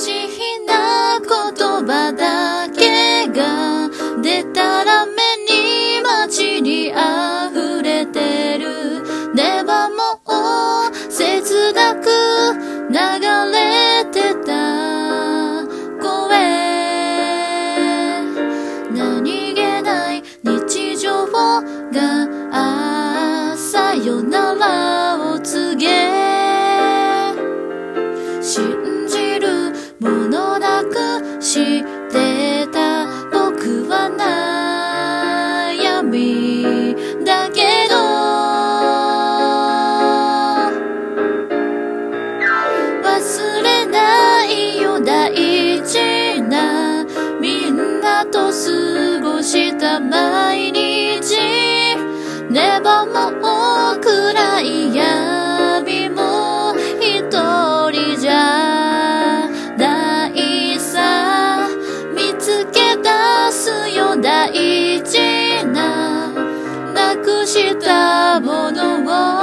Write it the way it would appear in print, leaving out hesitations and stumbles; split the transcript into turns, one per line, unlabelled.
思議な言葉だけが出たら目に街に溢れてる電話も切なく流れてた声、何気ない日常がさよならを告げ、信じるものなくしてた僕は悩みだけど、忘れないよ大事なみんなと過ごした毎日、ネバも暗い闇も一人じゃないさ、見つけ出すよ大事ななくしたものを